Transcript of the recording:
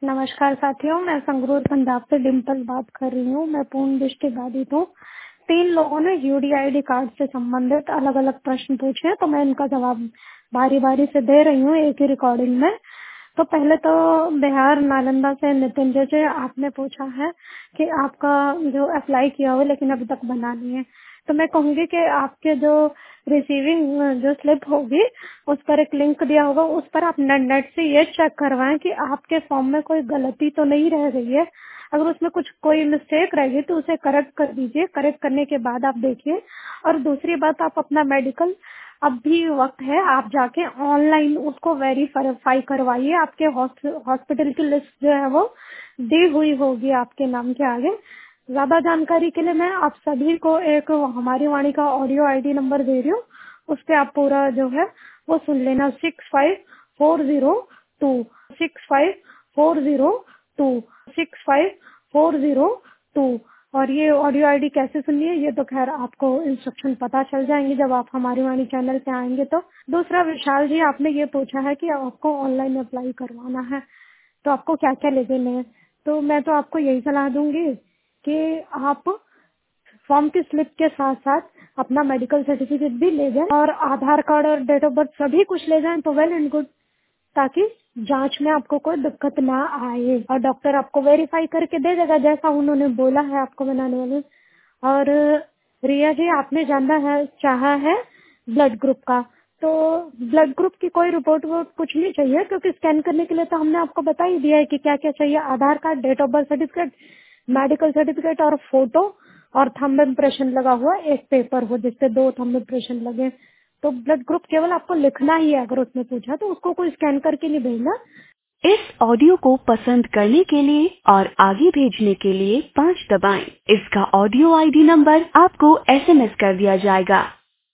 नमस्कार साथियों, मैं संगरूर पंजाब से डिम्पल बात कर रही हूँ। मैं पूर्ण दृष्टि बाधित हूँ। 3 लोगों ने यूडीआईडी कार्ड से संबंधित अलग अलग प्रश्न पूछे हैं, तो मैं इनका जवाब बारी बारी से दे रही हूँ एक ही रिकॉर्डिंग में। तो पहले तो बिहार नालंदा से नितिन जैसे आपने पूछा है कि आपका जो अप्लाई किया हो लेकिन अभी तक बना नहीं है, तो मैं कहूंगी कि आपके जो रिसीविंग जो स्लिप होगी उस पर एक लिंक दिया होगा, उस पर आप नेट से ये चेक करवाएं कि आपके फॉर्म में कोई गलती तो नहीं रह गई है। अगर उसमें कुछ कोई मिस्टेक रहेगी तो उसे करेक्ट कर दीजिए। करेक्ट करने के बाद आप देखिए। और दूसरी बात, आप अपना मेडिकल, अब भी वक्त है, आप जाके ऑनलाइन उसको वेरीफाई करवाइए। आपके हॉस्पिटल की लिस्ट जो है वो दी हुई होगी आपके नाम के आगे। ज्यादा जानकारी के लिए मैं आप सभी को एक हमारी वाणी का ऑडियो आईडी नंबर दे रही हूँ, उस पे आप पूरा जो है वो सुन लेना। 65402 65402 65402। और ये ऑडियो आईडी कैसे सुननी है ये तो खैर आपको इंस्ट्रक्शन पता चल जाएंगे जब आप हमारी वाणी चैनल पे आएंगे। तो दूसरा, विशाल जी आपने ये पूछा है कि आपको ऑनलाइन अप्लाई करवाना है तो आपको क्या क्या ले देने हैं। तो मैं तो आपको यही सलाह दूंगी कि आप फॉर्म की स्लिप के साथ साथ अपना मेडिकल सर्टिफिकेट भी ले जाएं और आधार कार्ड और डेट ऑफ बर्थ सभी कुछ ले जाएं तो वेल एंड गुड, ताकि जांच में आपको कोई दिक्कत ना आए और डॉक्टर आपको वेरीफाई करके दे देगा जैसा उन्होंने बोला है आपको बनाने वाले। और रिया जी आपने जानना है चाहा है ब्लड ग्रुप का, तो ब्लड ग्रुप की कोई रिपोर्ट वोट कुछ नहीं चाहिए क्योंकि स्कैन करने के लिए तो हमने आपको बता ही दिया है कि क्या क्या चाहिए। Aadhaar card, date of birth certificate, medical certificate और फोटो और थंब इम्प्रेशन लगा हुआ एक पेपर हो जिसपे 2 थंब इम्प्रेशन लगे। तो ब्लड ग्रुप केवल आपको लिखना ही है, अगर उसने पूछा तो उसको कोई स्कैन करके नहीं भेजना। इस ऑडियो को पसंद करने के लिए और आगे भेजने के लिए 5 दबाएं। इसका ऑडियो आईडी नंबर आपको एसएमएस कर दिया जाएगा।